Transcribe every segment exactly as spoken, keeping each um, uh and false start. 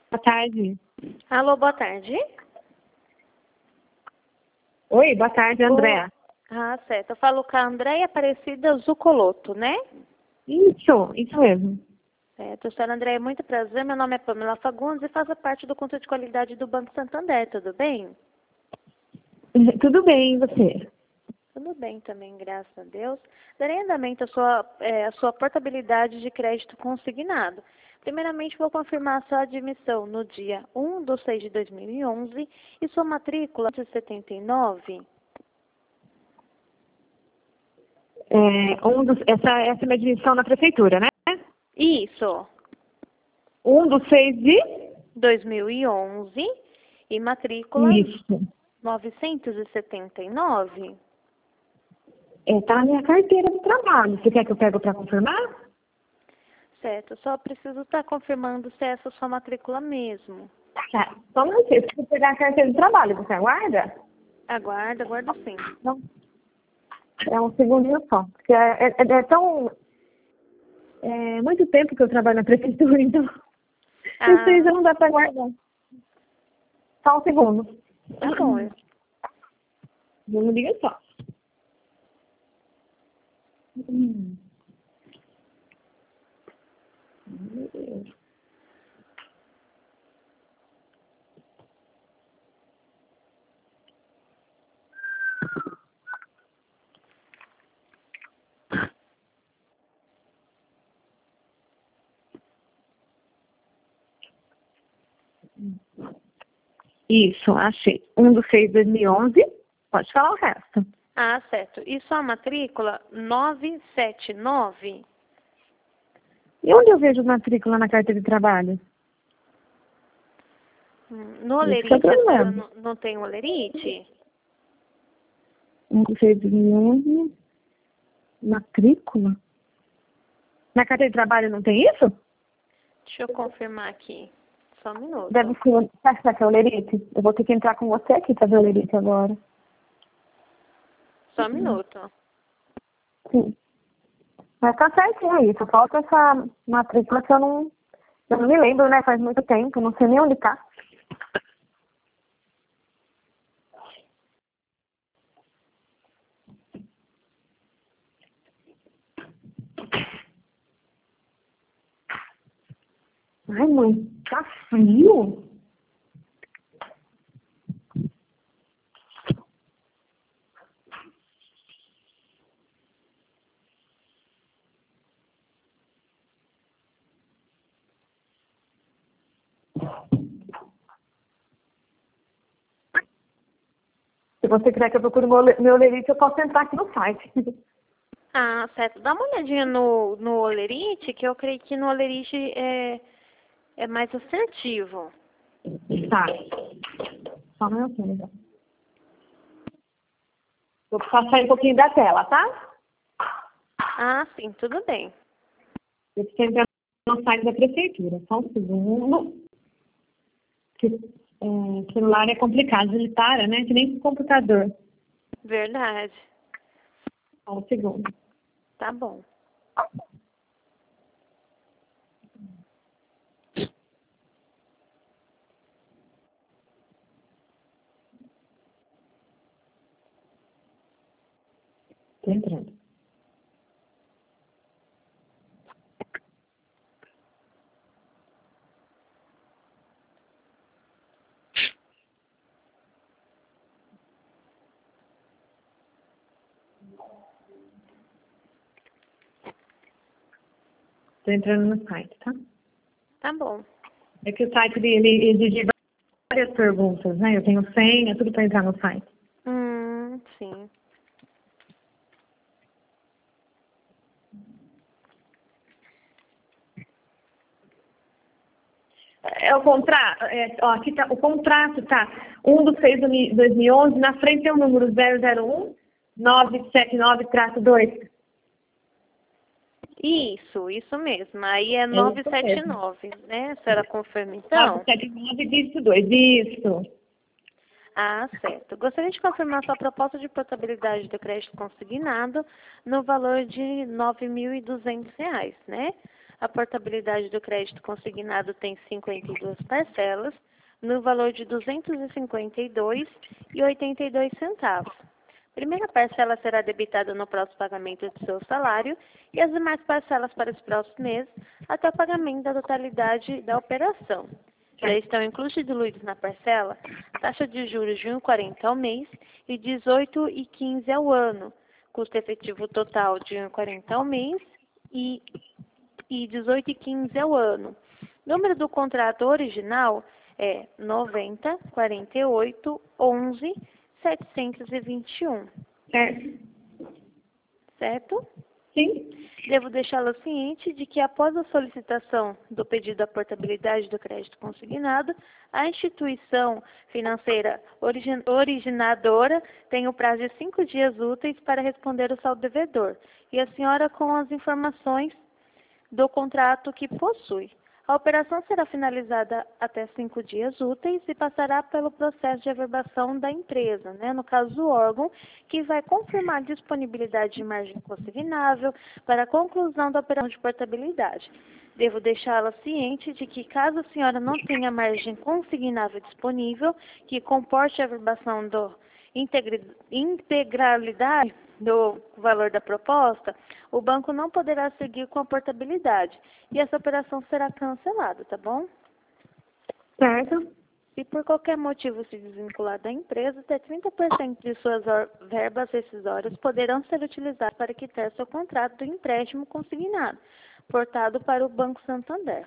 Boa tarde. Alô, boa tarde. Oi, boa tarde, Andréa. Ah, certo. Eu falo com a Andréia Aparecida Zucoloto, né? Isso, isso mesmo. Certo. Senhora Andréia, muito prazer. Meu nome é Pamela Fagundes e faço parte do Conselho de Qualidade do Banco Santander, tudo bem? Tudo bem, e você? Tudo bem também, graças a Deus. Darei andamento à sua, é, à sua portabilidade de crédito consignado. Primeiramente, vou confirmar a sua admissão no dia um de seis de dois mil e onze e sua matrícula de setenta e nove. É, um dos, essa, essa é uma admissão na prefeitura, né? Isso. Um dos seis de... dois mil e onze e matrícula Isso. novecentos e setenta e nove. É, tá na minha carteira de trabalho. Você quer que eu pegue para confirmar? Certo, só preciso estar confirmando se é essa sua matrícula mesmo. Tá. Só um minutinho. Se você pegar a carteira de trabalho, você aguarda? Aguarda, aguardo sim. Não. É um segundinho só. Porque é, é, é tão... É muito tempo que eu trabalho na prefeitura, então... Ah. Isso aí já não dá para aguardar. Só um segundo. Tá bom. eu- Não me liga só. Hum. Meu Deus. Isso, achei. Um do seis de dois mil e onze. Pode falar o resto. Ah, certo. E sua matrícula novecentos e setenta e nove? E onde eu vejo matrícula na carteira de trabalho? Hum, No Esse que é o olerite, a senhora problema. não, não tem olerite? Um do seis de dois mil e onze. Matrícula? Na carteira de trabalho não tem isso? Deixa eu confirmar aqui. Só um minuto. Deve ser. Você acha que é o lerite? Eu vou ter que entrar com você aqui para ver o lerite agora. Só um minuto. Sim. Mas tá certinho aí. Só falta essa matrícula que eu não, eu não me lembro, né? Faz muito tempo. Não sei nem onde tá. Ai, mãe, tá frio? Se você quiser que eu procure meu, meu lerite, eu posso entrar aqui no site. Ah, certo. Dá uma olhadinha no, no olerite, que eu creio que no olerite é, é mais assertivo. Tá. Só um minutinho, então. Vou precisar sair um pouquinho da tela, tá? Ah, sim, tudo bem. Eu preciso entrar no site da prefeitura. Só um segundo. Que, é, celular é complicado, ele para, né? Que nem computador. Verdade. Só um segundo. Tá bom. Tô entrando. Tô entrando no site, tá? Tá bom. É que o site dele exige várias perguntas, né? Eu tenho senha, tudo para entrar no site. Hum, sim. É o contrato, é, ó, aqui tá, o contrato tá um do seis de dois mil e onze, na frente tem o número zero zero um nove sete nove dois. Isso, isso mesmo. Aí é É isso novecentos e setenta e mesmo. nove, né? A senhora confirma então? nove sete nove dígito dois. Isso. Ah, certo. Gostaria de confirmar sua proposta de portabilidade do crédito consignado no valor de nove mil e duzentos reais, né? A portabilidade do crédito consignado tem cinquenta e duas parcelas, no valor de duzentos e cinquenta e dois reais e oitenta e dois centavos. A primeira parcela será debitada no próximo pagamento do seu salário e as demais parcelas para os próximos meses até o pagamento da totalidade da operação. Já estão inclusos e diluídos na parcela taxa de juros de um vírgula quarenta ao mês e dezoito vírgula quinze ao ano, custo efetivo total de um vírgula quarenta ao mês e, e dezoito vírgula quinze ao ano. Número do contrato original é noventa, quarenta e oito, onze, setecentos e vinte e um. Certo? Certo? Sim. Devo deixá-lo ciente de que após a solicitação do pedido da portabilidade do crédito consignado, a instituição financeira origin originadora tem o prazo de cinco dias úteis para responder o saldo devedor e a senhora com as informações do contrato que possui. A operação será finalizada até cinco dias úteis e passará pelo processo de averbação da empresa, né? No caso do órgão, que vai confirmar a disponibilidade de margem consignável para a conclusão da operação de portabilidade. Devo deixá-la ciente de que, caso a senhora não tenha margem consignável disponível, que comporte a averbação do integralidade do valor da proposta, o banco não poderá seguir com a portabilidade e essa operação será cancelada, tá bom? Certo. Se por qualquer motivo se desvincular da empresa, até trinta por cento de suas verbas rescisórias poderão ser utilizadas para quitar seu contrato do empréstimo consignado, portado para o Banco Santander.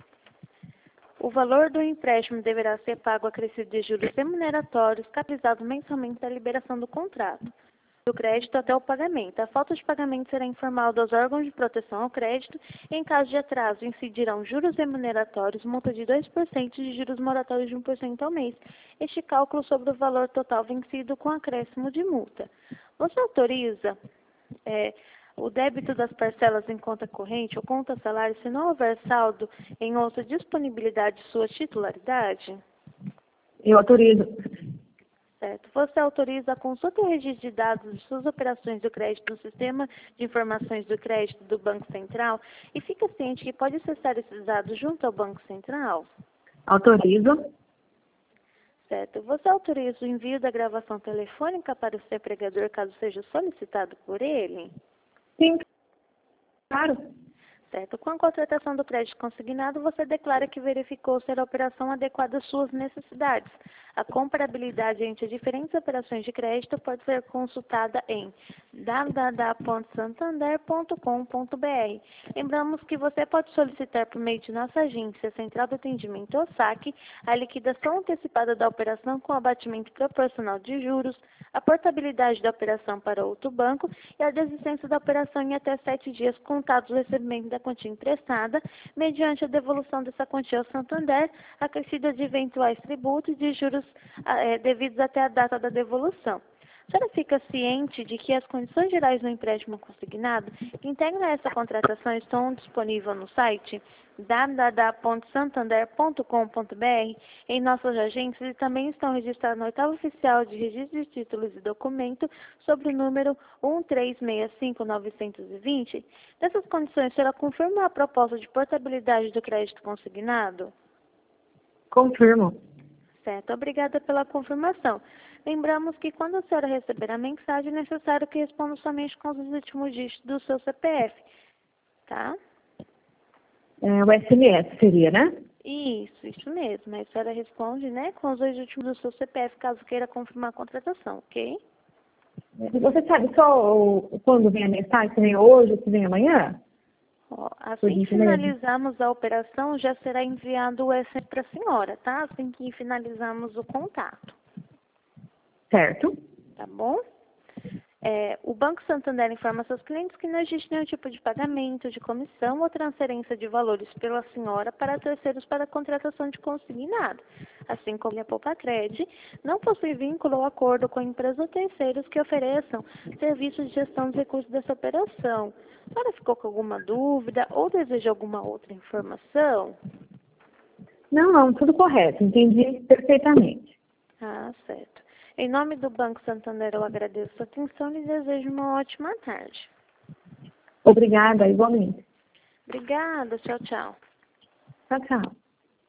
O valor do empréstimo deverá ser pago acrescido de juros remuneratórios, capitalizado mensalmente da liberação do contrato do crédito até o pagamento. A falta de pagamento será informada aos órgãos de proteção ao crédito e, em caso de atraso, incidirão juros remuneratórios, multa de dois por cento e juros moratórios de um por cento ao mês. Este cálculo sobre o valor total vencido com acréscimo de multa. Você autoriza é, o débito das parcelas em conta corrente ou conta salário se não houver saldo em outra disponibilidade de sua titularidade? Eu autorizo. Certo. Você autoriza a consulta e o registro de dados de suas operações do crédito no Sistema de Informações do Crédito do Banco Central e fica ciente que pode acessar esses dados junto ao Banco Central? Autorizo. Certo. Você autoriza o envio da gravação telefônica para o seu empregador caso seja solicitado por ele? Sim. Claro. Certo. Com a contratação do crédito consignado, você declara que verificou ser a operação adequada às suas necessidades. A comparabilidade entre diferentes operações de crédito pode ser consultada em w w w ponto santander ponto com ponto b r. Lembramos que você pode solicitar por meio de nossa agência Central de Atendimento ou saque a liquidação antecipada da operação com abatimento proporcional de juros, a portabilidade da operação para outro banco e a desistência da operação em até sete dias contados do recebimento da quantia emprestada, mediante a devolução dessa quantia ao Santander, acrescida de eventuais tributos e de juros é, devidos até a data da devolução. A senhora fica ciente de que as condições gerais do empréstimo consignado que integram essa contratação estão disponíveis no site w w w ponto santander ponto com ponto b r em nossas agências e também estão registradas no oitavo oficial de registro de títulos e documento sobre o número um três seis cinco nove dois zero. Nessas condições, a senhora confirma a proposta de portabilidade do crédito consignado? Confirmo. Certo, obrigada pela confirmação. Lembramos que quando a senhora receber a mensagem, é necessário que responda somente com os últimos dígitos do seu C P F, tá? É, o S M S seria, né? Isso, isso mesmo. A senhora responde, né, com os dois últimos do seu C P F, caso queira confirmar a contratação, ok? Você sabe só o- quando vem a mensagem, se vem hoje ou se vem amanhã? Ó, assim que finalizarmos a operação, já será enviado o S M S para a senhora, tá? Assim que finalizarmos o contato. Certo. Tá bom? É, o Banco Santander informa seus clientes que não existe nenhum tipo de pagamento, de comissão ou transferência de valores pela senhora para terceiros para a contratação de consignado. Assim como a Poupacred, não possui vínculo ou acordo com empresas ou terceiros que ofereçam serviços de gestão dos recursos dessa operação. A senhora ficou com alguma dúvida ou deseja alguma outra informação? Não, não, tudo correto. Entendi perfeitamente. Ah, certo. Em nome do Banco Santander, eu agradeço a atenção e desejo uma ótima tarde. Obrigada, igualmente. Obrigada, tchau, tchau. Tchau, tchau.